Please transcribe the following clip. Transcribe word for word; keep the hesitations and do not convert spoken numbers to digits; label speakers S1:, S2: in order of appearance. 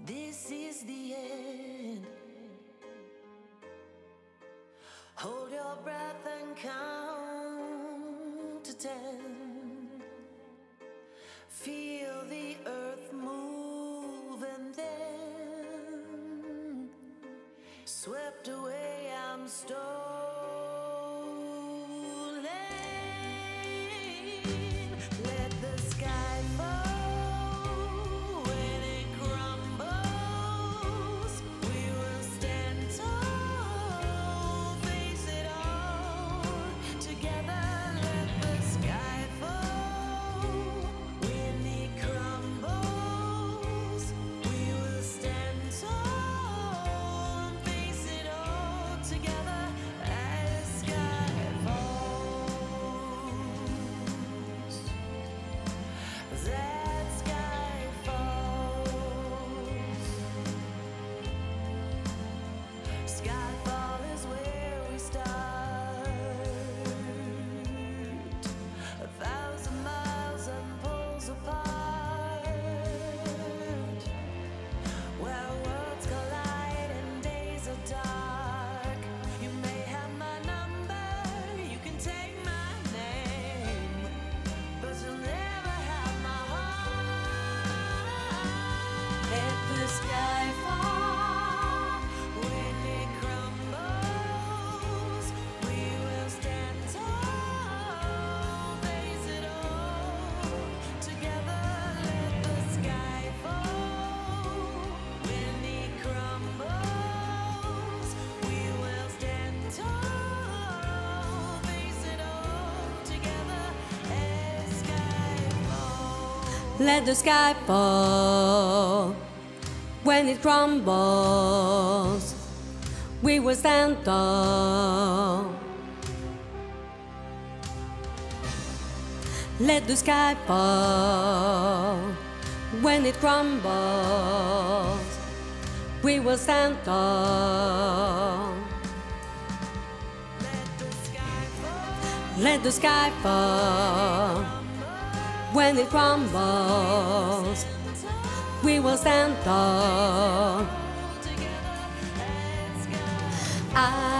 S1: This is the end. Hold your breath and count to ten. Feel the earth move and then swept away, I'm stolen. Let the sky fall. When it crumbles, we will stand tall, face it all together. Let the sky fall. When it crumbles, we will stand tall, face it all together as sky falls. That sky falls. Skyfall is where we start. A thousand miles and poles apart, where worlds collide and days are dark. You may have my number, you can take my name, but you'll never have my heart. Let the sky fall. When it crumbles, we will stand tall, face it all together. Let the sky fall. When it crumbles, we will stand tall, face it all together as sky falls.
S2: Let the sky fall. When it crumbles, we will stand tall. Let the sky fall. When it crumbles, we will stand tall.
S1: Let the sky fall.
S2: Let the sky fall. When it crumbles, we will stand tall.
S1: Together as sky
S2: I